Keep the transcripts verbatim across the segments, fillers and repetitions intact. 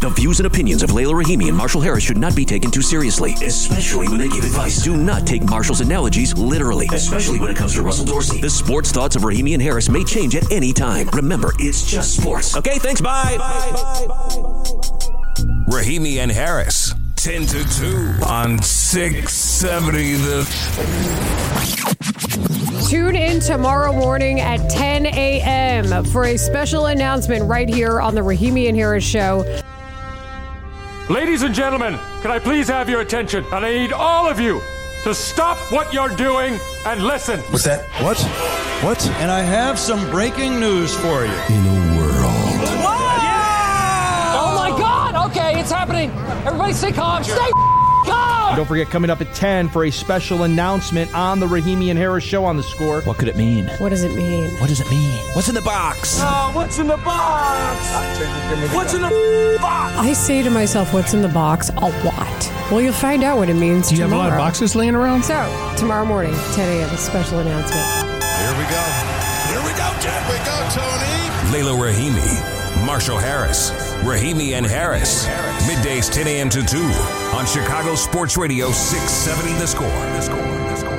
The views and opinions of Layla Rahimi and Marshall Harris should not be taken too seriously, especially when they give advice. Do not take Marshall's analogies literally, especially when it comes to Russell Dorsey. The sports thoughts of Rahimi and Harris may change at any time. Remember, it's just sports. Okay, thanks, bye. Bye, bye, bye, bye. Rahimi and Harris, ten to two on six seventy The... Tune in tomorrow morning at ten a.m. for a special announcement right here on the Rahimi and Harris Show. Ladies and gentlemen, can I please have your attention? And I need all of you to stop what you're doing and listen. What's that? What? What? And I have some breaking news for you. In a world. Yeah! Oh my God! Okay, it's happening. Everybody stay calm. Stay calm! Don't forget, coming up at ten for a special announcement on the Rahimi and Harris Show on The Score. What could it mean? What does it mean? What does it mean? What's in the box? Oh, what's in the box? What's in the box? I say to myself, what's in the box? A lot. Well, you'll find out what it means Do you tomorrow. have a lot of boxes laying around? So, tomorrow morning, ten a.m., a special announcement. Here we go. Here we go, Ted. Here we go, Tony. Layla Rahimi, Marshall Harris, Rahimi and Harris. Middays ten a.m. to two on Chicago Sports Radio six seventy The Score. The Score. The Score.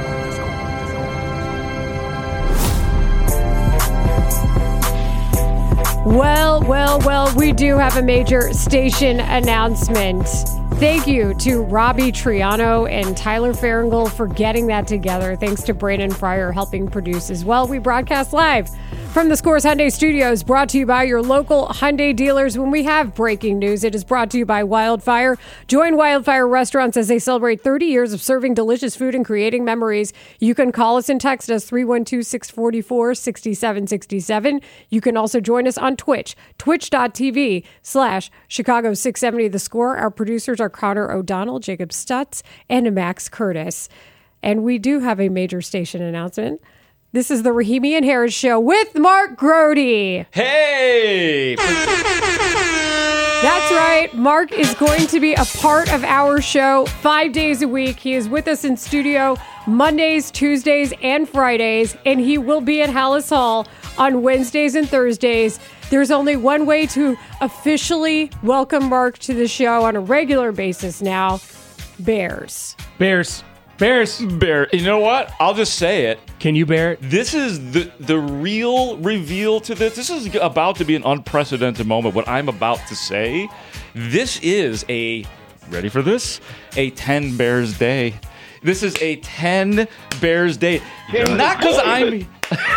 Well, well, well, we do have a major station announcement. Thank you to Robbie Triano and Tyler Farringle for getting that together. Thanks to Brandon Fryer helping produce as well. We broadcast live from the Scores Hyundai Studios, brought to you by your local Hyundai dealers. When we have breaking news, it is brought to you by Wildfire. Join Wildfire Restaurants as they celebrate thirty years of serving delicious food and creating memories. You can call us and text us three one two, six four four, six seven six seven. You can also join us on Twitch, twitch.tv slash Chicago six seventy The Score. Our producers are Connor O'Donnell, Jacob Stutz, and Max Curtis. And we do have a major station announcement. This is the Rahimi and Harris Show with Mark Grody. Hey! That's right. Mark is going to be a part of our show five days a week. He is with us in studio Mondays, Tuesdays, and Fridays, and he will be at Hallis Hall on Wednesdays and Thursdays. There's only one way to officially welcome Mark to the show on a regular basis now. Bears. Bears. Bears. Bear. You know what? I'll just say it. Can you bear it? This is the the real reveal to this. This is about to be an unprecedented moment. What I'm about to say, this is a, ready for this? A ten Bears day. This is a ten Bears day. Not because I'm...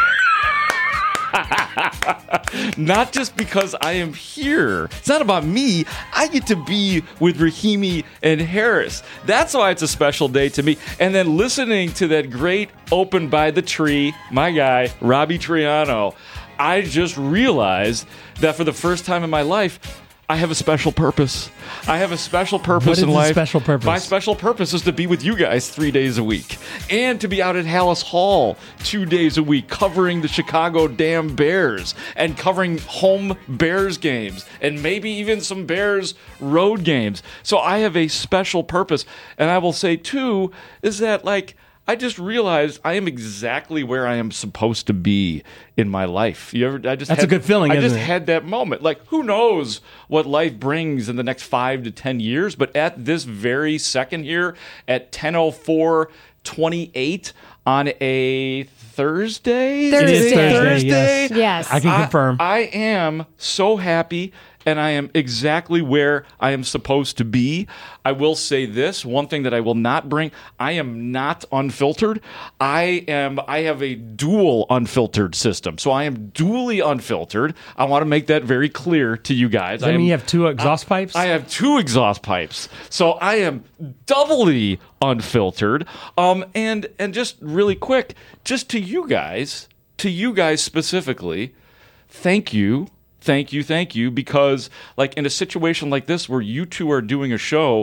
Not just because I am here. It's not about me. I get to be with Rahimi and Harris. That's why it's a special day to me. And then listening to that great Open by the Tree, my guy, Robbie Triano, I just realized that for the first time in my life, I have a special purpose. I have a special purpose what is in life. Special purpose? My special purpose is to be with you guys three days a week and to be out at Hallis Hall two days a week covering the Chicago damn Bears and covering home Bears games and maybe even some Bears road games. So I have a special purpose. And I will say, too, is that, like, I just realized I am exactly where I am supposed to be in my life. You ever? I just That's had, a good feeling, I isn't just it? had that moment. Like, who knows what life brings in the next five to ten years? But at this very second here, at ten oh four twenty-eight on a Thursday, Thursday. It is Thursday, Thursday. yes. Yes. I can confirm. I, I am so happy. And I am exactly where I am supposed to be. I will say this, one thing that I will not bring, I am not unfiltered. I am I have a dual unfiltered system. So I am dually unfiltered. I want to make that very clear to you guys. Does that I mean am, you have two exhaust I, pipes? I have two exhaust pipes. So I am doubly unfiltered. Um and and just really quick, just to you guys, to you guys specifically, thank you. Thank you, thank you, because like in a situation like this where you two are doing a show,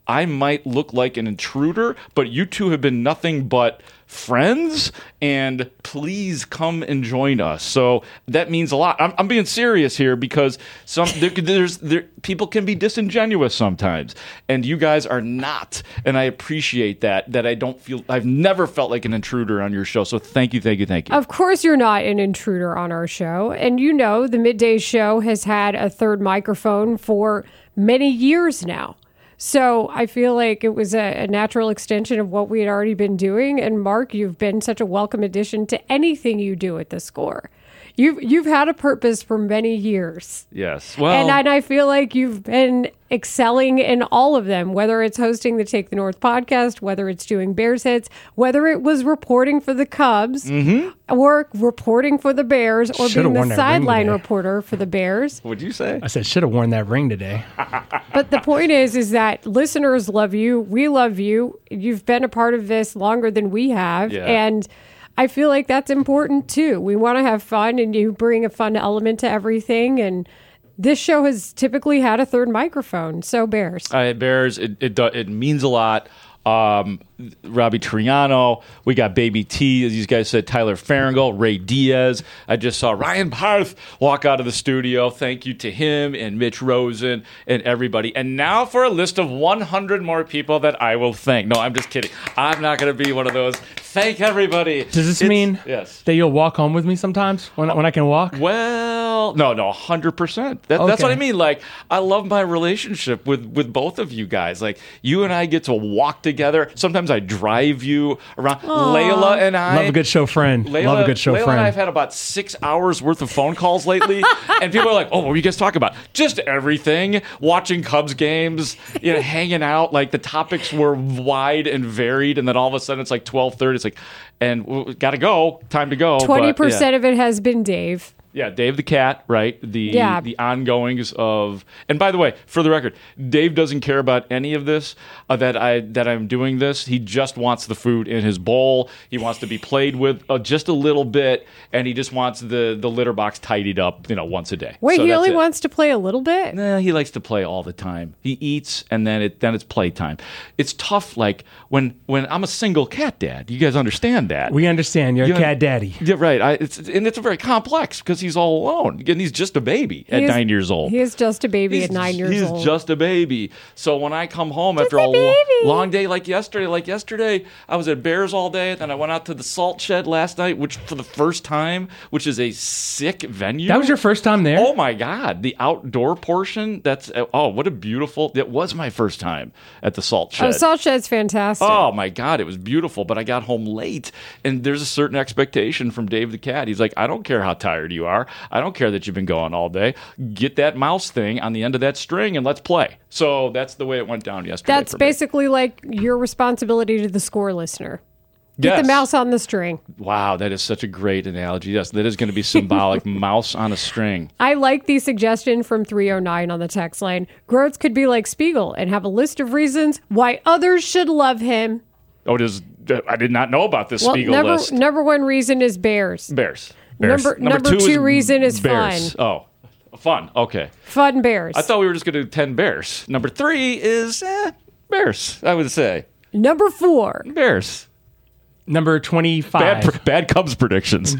I might look like an intruder, but you two have been nothing but friends, and please come and join us. So that means a lot. I'm, I'm being serious here because some there, there's there, people can be disingenuous sometimes, and you guys are not. And I appreciate that. That I don't feel. I've never felt like an intruder on your show. So thank you, thank you, thank you. Of course, you're not an intruder on our show, and you know the Midday Show has had a third microphone for many years now. So I feel like it was a, a natural extension of what we had already been doing. And Mark, you've been such a welcome addition to anything you do at The Score. You've you've had a purpose for many years. Yes. Well, and, and I feel like you've been excelling in all of them, whether it's hosting the Take the North podcast, whether it's doing Bears Hits, whether it was reporting for the Cubs, mm-hmm. or reporting for the Bears, or Should've being the sideline today. reporter for the Bears. What'd you say? I said, should have worn that ring today. But the point is, is that listeners love you. We love you. You've been a part of this longer than we have. Yeah. And I feel like that's important too. We want to have fun, and you bring a fun element to everything. And this show has typically had a third microphone. So Bears. Uh, Bears, it, it, do- it means a lot. Um, Robbie Triano, we got Baby T, as these guys said, Tyler Farringle, Ray Diaz. I just saw Ryan Parth walk out of the studio. Thank you to him and Mitch Rosen and everybody. And now for a list of one hundred more people that I will thank. No, I'm just kidding. I'm not going to be one of those. Thank everybody. Does this It's- mean yes. that you'll walk home with me sometimes when, when I can walk? Well, no, no, one hundred percent. That, That's Okay. what I mean. Like, I love my relationship with, with both of you guys. Like, you and I get to walk together. Sometimes I drive you around. Layla and I. Love a good show friend. Layla, Love a good show Layla friend. and I have had about six hours worth of phone calls lately, and people are like, "Oh, what were you guys talking about?" Just everything. Watching Cubs games, you know, hanging out. Like the topics were wide and varied, and then all of a sudden it's like twelve thirty. It's like, and we got to go. Time to go. twenty but, yeah. percent of it has been Dave. Yeah, Dave the cat, right? The Yeah. the ongoings of, and by the way, for the record, Dave doesn't care about any of this. Uh, that I that I'm doing this. He just wants the food in his bowl. He wants to be played with uh, just a little bit, and he just wants the the litter box tidied up, you know, once a day. Wait, So he that's only it. wants to play a little bit? Nah, he likes to play all the time. He eats, and then it then it's playtime. It's tough. Like when when I'm a single cat dad. You guys understand that? We understand. You're You a know- cat daddy. Yeah, right. I, it's and it's very complex because he's all alone, and he's just a baby at He is- nine years old. He is just a baby He's, at nine years he's old. just a baby. So when I come home Just after a a, lo- baby. long day like yesterday, like yesterday, I was at Bears all day. Then I went out to the Salt Shed last night, which for the first time, which is a sick venue. That was your first time there? Oh my God, the outdoor portion. That's oh, what a beautiful. It was my first time at the Salt Shed. Oh, Salt Shed's fantastic. Oh my God, it was beautiful, but I got home late, and there's a certain expectation from Dave the cat. He's like, I don't care how tired you are. I don't care that you've been going all day. Get that mouse thing on the end of that string and let's play. So that's the way it went down yesterday. That's for me. basically like your responsibility to the Score listener. Get Yes. the mouse on the string. Wow, that is such a great analogy. Yes, that is going to be symbolic. Mouse on a string. I like the suggestion from three oh nine on the text line. Groats could be like Spiegel and have a list of reasons why others should love him. Oh, it is, I did not know about this Well, Spiegel number, list. number one reason is Bears. Bears. Bears. Number- number two reason is Bears. fun. Oh, fun. Okay. Fun Bears. I thought we were just going to do ten Bears. Number three is eh, Bears, I would say. Number four. Bears. Number twenty-five. Bad, pr- bad Cubs predictions.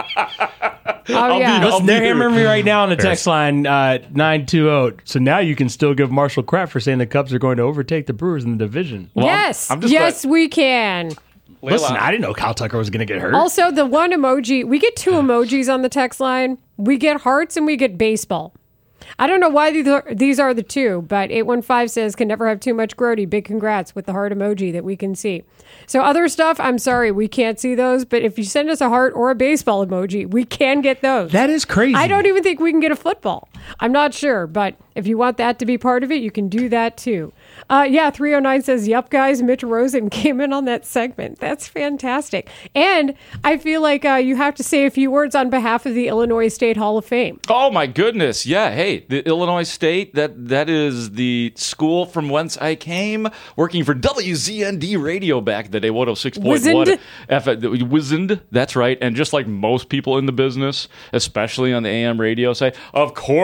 Oh, I'll yeah. be- I'll Listen, be they're there. hammering me right now on the Bears. text line uh, nine two zero. So now you can still give Marshall crap for saying the Cubs are going to overtake the Brewers in the division. Well, I'm- yes. I'm just yes, glad- we can. Listen, Layla, I didn't know Kyle Tucker was going to get hurt. Also, the one emoji, we get two emojis on the text line. We get hearts and we get baseball. I don't know why these are, these are the two, but eight one five says, can never have too much grody. Big congrats with the heart emoji that we can see. So other stuff, I'm sorry, we can't see those. But if you send us a heart or a baseball emoji, we can get those. That is crazy. I don't even think we can get a football. I'm not sure, but if you want that to be part of it, you can do that too. Uh, yeah, three oh nine says, yep, guys, Mitch Rosen came in on that segment. That's fantastic. And I feel like uh, you have to say a few words on behalf of the Illinois State Hall of Fame. Oh my goodness! Yeah, hey, the Illinois State. That that is the school from whence I came, working for W Z N D Radio back in the day. one oh six point one Wizened. F. Wizened. That's right. And just like most people in the business, especially on the A M radio side, of course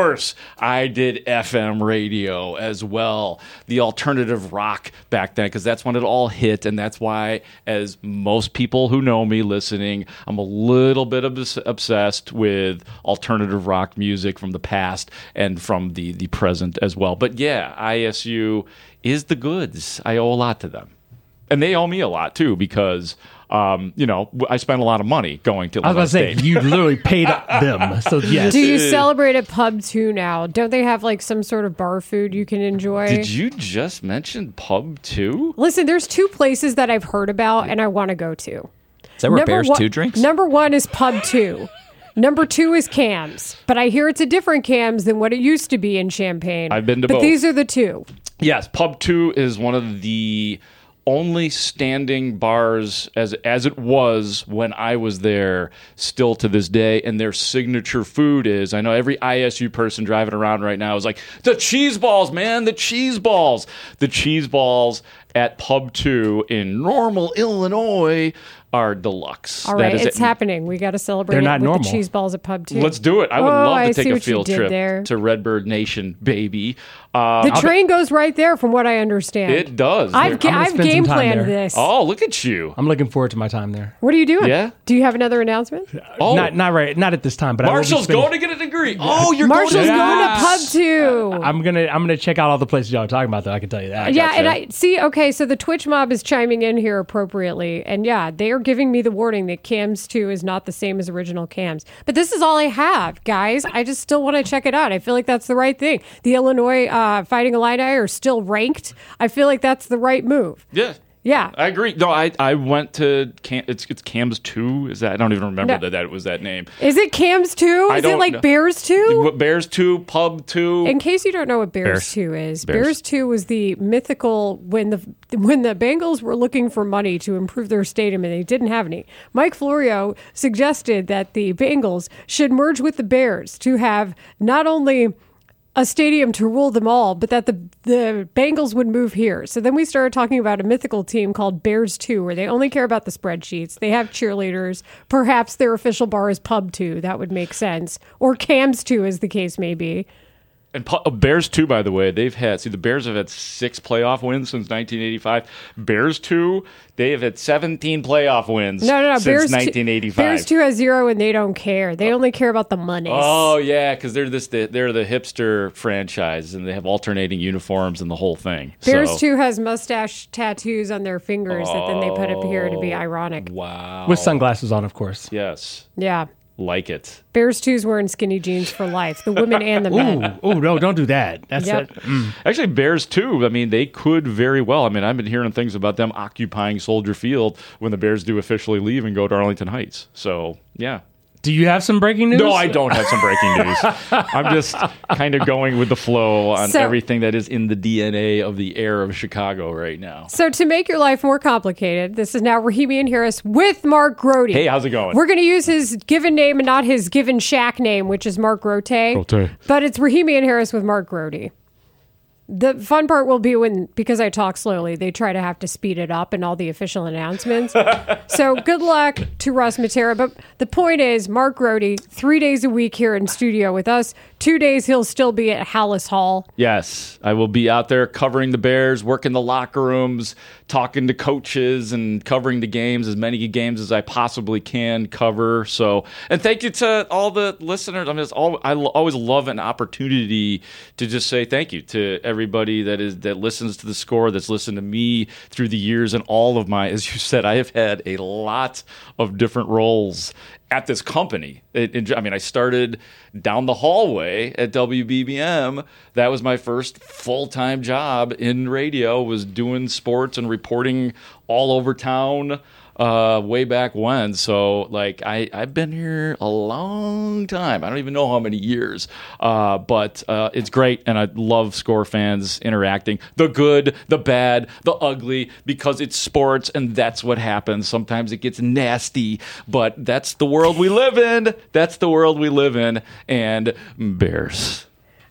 course, I did F M radio as well, the alternative rock back then, because that's when it all hit, and that's why, as most people who know me listening, I'm a little bit obs- obsessed with alternative rock music from the past and from the, the present as well. But yeah, I S U is the goods. I owe a lot to them. And they owe me a lot, too, because, um, you know, I spent a lot of money going to I was going to say, State. you literally paid them. So, yes. Do you celebrate at Pub two now? Don't they have, like, some sort of bar food you can enjoy? Did you just mention Pub two? Listen, there's two places that I've heard about and I want to go to. Is that where Number Bears one, two drinks? Number one is Pub two. Number two is Cam's. But I hear it's a different Cam's than what it used to be in Champaign. I've been to but both. But these are the two. Yes, Pub two is one of the only standing bars as as it was when I was there still to this day, and their signature food is, I know every I S U person driving around right now is like, the cheese balls, man, the cheese balls. The cheese balls at Pub two in Normal, Illinois are deluxe. All right, That is it's it. happening. We got to celebrate They're it not with normal. the cheese balls at Pub two. Let's do it. I would Oh, love to I take see a what you field did trip there. to Redbird Nation, baby. Um, The train goes right there, from what I understand. It does. I've, ga- I'm gonna I've spend some game time planned there. this. Oh, look at you. I'm looking forward to my time there. What are you doing? Yeah? Do you have another announcement? Oh, Not not right, not at this time. But Marshall's I will be going to get a degree. Oh, you're Marshall's going to going to Yes. Pub two. I'm gonna I'm gonna check out all the places y'all are talking about. Though I can tell you that. Yeah, gotcha. and I see. Okay, so the Twitch mob is chiming in here appropriately, and yeah, they are giving me the warning that Cams two is not the same as original Cams. But this is all I have, guys. I just still want to check it out. I feel like that's the right thing. The Illinois uh, Fighting Illini are still ranked. I feel like that's the right move. Yeah. Yeah. I agree. No, I, I went to Cam, it's it's Cam's two. Is that I don't even remember No. that that was that name. Is it Cams two? I Is it don't like know. Bears two? What, Bears two, Pub two. In case you don't know what Bears, Bears. two is, Bears. Bears. two was the mythical when the when the Bengals were looking for money to improve their stadium and they didn't have any. Mike Florio suggested that the Bengals should merge with the Bears to have not only a stadium to rule them all, but that the the Bengals would move here. So then we started talking about a mythical team called Bears two, where they only care about the spreadsheets. They have cheerleaders. Perhaps their official bar is Pub two. That would make sense. Or Cams two, as the case may be. And Pu- uh, Bears two, by the way, they've had, see, the Bears have had six playoff wins since nineteen eighty-five. Bears two, they have had seventeen playoff wins No, no, no. since Bears nineteen eighty-five. Two, Bears two has zero, and they don't care. They only care about the money. Oh yeah, because they're this they're the hipster franchise, and they have alternating uniforms and the whole thing. Bears so. two has mustache tattoos on their fingers that then they put up here to be ironic. Wow. With sunglasses on, of course. Yes, Yeah. like it. Bears two's wearing skinny jeans for life. The women and the men. Ooh, oh no! Don't do that. That's Yep. it. Mm. Actually, Bears too. I mean, they could very well. I mean, I've been hearing things about them occupying Soldier Field when the Bears do officially leave and go to Arlington Heights. So yeah. Do you have some breaking news? No, I don't have some breaking news. I'm just kind of going with the flow on So- everything that is in the D N A of the air of Chicago right now. So to make your life more complicated, this is now Rahimian Harris with Mark Grody. Hey, how's it going? We're going to use his given name and not his given shack name, which is Mark Grote. Grote. But it's Rahimian Harris with Mark Grody. The fun part will be when, because I talk slowly, they try to have to speed it up in all the official announcements. So good luck to Russ Matera. But the point is, Mark Grody, three days a week here in studio with us. Two days he'll still be at Hallis Hall. Yes, I will be out there covering the Bears, working the locker rooms, talking to coaches, and covering the games, as many games as I possibly can cover. So, and thank you to all the listeners. I mean, it's all, I lo- always love an opportunity to just say thank you to everybody that is that listens to the score, that's listened to me through the years, and all of my, as you said, I have had a lot of different roles at this company. It, it, I mean, I started down the hallway at W B B M. That was my first full-time job in radio, was doing sports and reporting all over town uh, way back when. So, like, I, I've been here a long time. I don't even know how many years. Uh, but uh, it's great, and I love Score fans interacting. The good, the bad, the ugly, because it's sports, and that's what happens. Sometimes it gets nasty, but that's the world we live in. That's the world we live in. And Bears.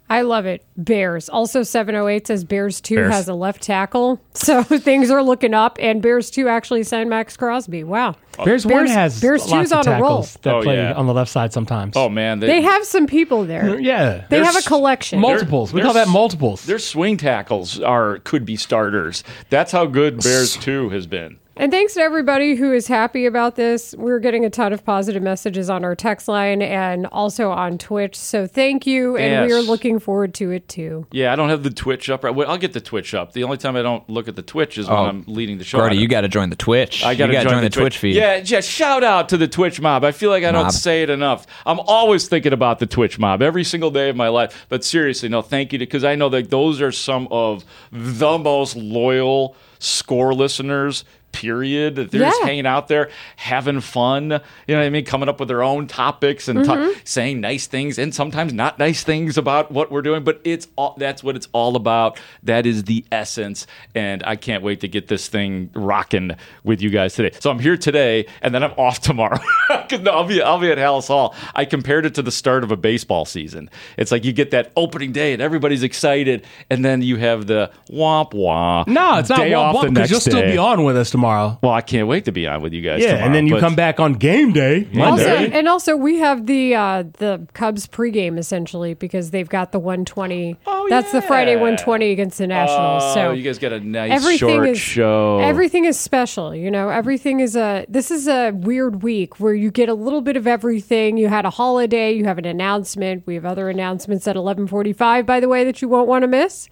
I love it. Bears. Also, seven oh eight says Bears two Bears. has a left tackle. So things are looking up, and Bears two actually signed Max Crosby. Wow. Bears, one Bears, has Bears lots two's of on a roll. tackles that Oh, play yeah. on the left side sometimes. Oh, man. They have some people there. Yeah. They have a There's- collection. Multiples. We Their- call that multiples. Their swing tackles are could be starters. That's how good Bears two has been. And thanks to everybody who is happy about this. We're getting a ton of positive messages on our text line and also on Twitch. So thank you, and we are Yes. looking forward to it too. Yeah, I don't have the Twitch up. Right. Well, I'll get the Twitch up. The only time I don't look at the Twitch is when Oh, I'm leading the show. Brody, you got to join the Twitch. I got you to gotta join, the Twitch feed. Yeah, yeah. Shout out to the Twitch mob. I feel like I don't Mob. say it enough. I'm always thinking about the Twitch mob every single day of my life. But seriously, no, thank you, because I know that those are some of the most loyal score listeners. Period. They're just Yeah. hanging out there, having fun. You know what I mean? Coming up with their own topics and Mm-hmm. ta- saying nice things and sometimes not nice things about what we're doing. But it's all, that's what it's all about. That is the essence. And I can't wait to get this thing rocking with you guys today. So I'm here today, and then I'm off tomorrow. 'Cause no, I'll be I'll be at Hallis Hall. I compared it to the start of a baseball season. It's like you get that opening day and everybody's excited, and then you have the womp womp. no, it's not day womp off womp the because next you'll still day. be on with us tomorrow. Well, I can't wait to be on with you guys Yeah, tomorrow. and then you but- come back on game day. Also, Monday. and also, we have the uh, the Cubs pregame essentially because they've got the one twenty. Oh, That's the yeah. Friday one twenty against the Nationals. Oh, so you guys got a nice everything short is show. everything is special. You know, everything is a. This is a weird week where you get a little bit of everything. You had a holiday. You have an announcement. We have other announcements at eleven forty-five. By the way, that you won't want to miss.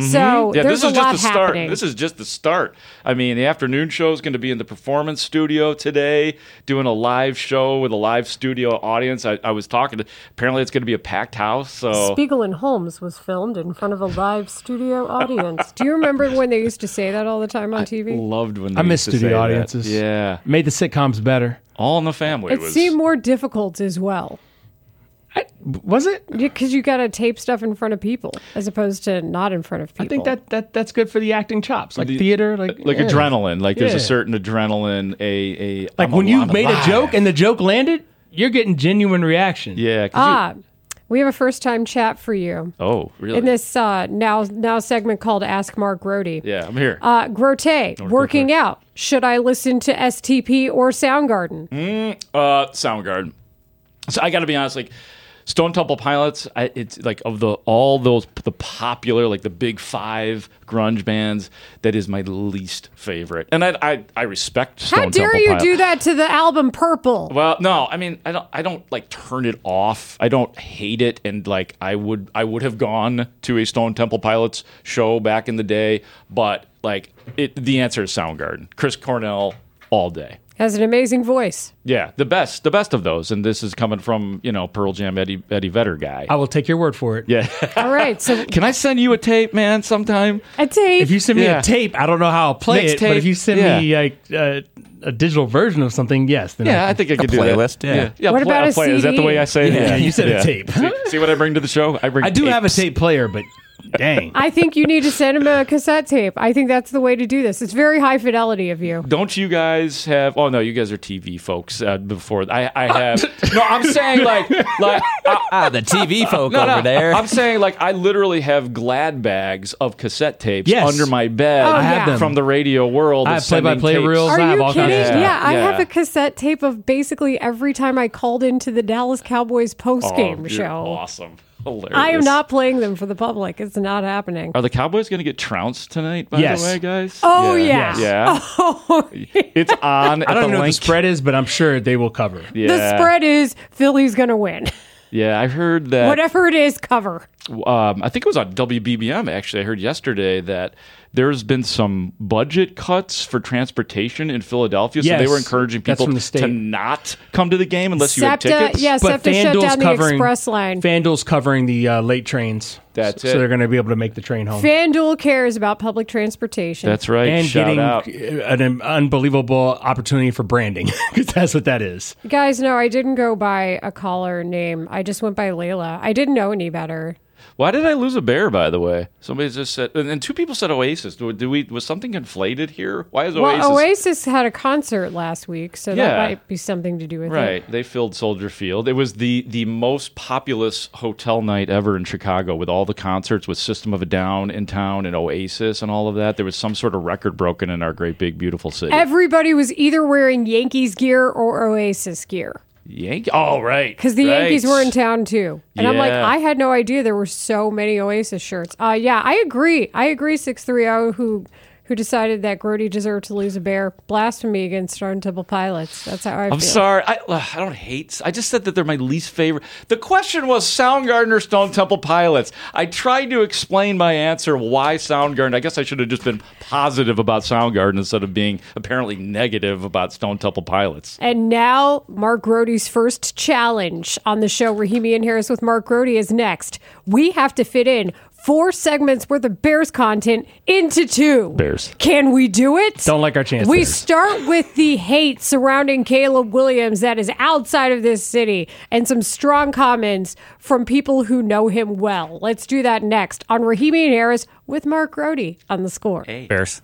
So yeah, there's this is a lot just the start. happening. This is just the start. I mean, the afternoon show is going to be in the Performance Studio today, doing a live show with a live studio audience. I, I was talking to. Apparently, it's going to be a packed house. So Spiegel and Holmes was filmed in front of a live studio audience. Do you remember when they used to say that all the time on T V? loved when they I miss used to say studio that. audiences. Yeah, Made the sitcoms better. All in the Family. It was, seemed more difficult as well. I, was it? Because you got to tape stuff in front of people as opposed to not in front of people. I think that, that that's good for the acting chops, like The- theater, like like yeah. adrenaline. Like there's Yeah. a certain adrenaline. A a Like I'm when you alive. made a joke and the joke landed, you're getting genuine reaction. Yeah. 'cause you- Ah, we have a first time chat for you oh, really? in this uh, now now segment called Ask Mark Grody. yeah, I'm here. Uh, Grote, working out. Should I listen to S T P or Soundgarden? Uh, Soundgarden. So I got to be honest, like Stone Temple Pilots, I, it's like of the all those the popular like the big five grunge bands, that is my least favorite. And I I, I respect Stone How dare Temple you Pilots. do that to the album Purple? Well, no, I mean, I don't, I don't like turn it off. I don't hate it, and like I would, I would have gone to a Stone Temple Pilots show back in the day, but like it, the answer is Soundgarden, Chris Cornell, all day. Has an amazing voice. Yeah, the best, the best of those, and this is coming from you know Pearl Jam Eddie Eddie Vedder guy. I will take your word for it. Yeah, All right, so can I send you a tape, man, sometime? a tape. If you send me Yeah. a tape, I don't know how I'll play Mixed it. But tape, if you send yeah. me like uh, a digital version of something, yes. Then Yeah, I, I think I could do playlist, that. yeah. yeah. What play, about I'll a play. Is that the C D? way I say it? Yeah, you said a tape. see, see what I bring to the show? I bring. I do have a tapes. tape player, but dang. I think you need to send him a cassette tape. I think that's the way to do this. It's very high fidelity of you. Don't you guys have? Oh no, you guys are T V folks. Uh, before I, I have. No, I'm saying like, like uh, Ah, the T V folk no, over no, there. I'm saying like I literally have Glad bags of cassette tapes Yes. under my bed. Oh, I have them. from the radio world. I of have sending play-by-play tapes. reels. Are I have you all kidding? kinds of Yeah, stuff. I Yeah. have a cassette tape of basically every time I called into the Dallas Cowboys post game Oh, you're show. Awesome. Hilarious. I am not playing them for the public. It's not happening. Are the Cowboys going to get trounced tonight? By Yes. the way, guys. Oh, yeah. Yeah. Oh, It's on. I don't know what the spread is, but I'm sure they will cover. Yeah. The spread is Philly's going to win. Yeah, I heard that. Whatever it is, cover. Um, I think it was on W B B M, actually. I heard yesterday that there's been some budget cuts for transportation in Philadelphia. So Yes, they were encouraging that's people from the state. to not come to the game unless you had SEPTA, tickets. yeah, But SEPTA shut FanDuel's down the covering express line. FanDuel's covering the uh, late trains. That's so, it. So they're going to be able to make the train home. FanDuel cares about public transportation. That's right. and Shout getting out. an unbelievable opportunity for branding, because that's what that is. Guys, no, I didn't go by a caller name. I just went by Layla. I didn't know any better. Why did I lose a bear, by the way? Somebody just said, and, and two people said Oasis. Do, do we? Was something inflated here? Why is Oasis? Well, Oasis had a concert last week, so Yeah. that might be something to do with Right. it. They filled Soldier Field. It was the, the most populous hotel night ever in Chicago with all the concerts with System of a Down in town and Oasis and all of that. There was some sort of record broken in our great, big, beautiful city. Everybody was either wearing Yankees gear or Oasis gear. Yankee. Oh, right. Because the right. Yankees were in town too. And I'm like, Yeah. I had no idea there were so many Oasis shirts. Uh, yeah, I agree. I agree, six three zero, who who decided that Grody deserved to lose a bear. Blasphemy against Stone Temple Pilots. That's how I feel. I'm sorry. I, I don't hate. I just said that they're my least favorite. The question was Soundgarden or Stone Temple Pilots. I tried to explain my answer why Soundgarden. I guess I should have just been positive about Soundgarden instead of being apparently negative about Stone Temple Pilots. And now, Mark Grody's first challenge on the show, Rahimi and Harris with Mark Grody, is next. We have to fit in four segments worth of Bears content into two. Bears. Can we do it? Don't like our chances. We start with the hate surrounding Caleb Williams that is outside of this city and some strong comments from people who know him well. Let's do that next on Rahimi and Harris with Mark Grody on The Score. Bears.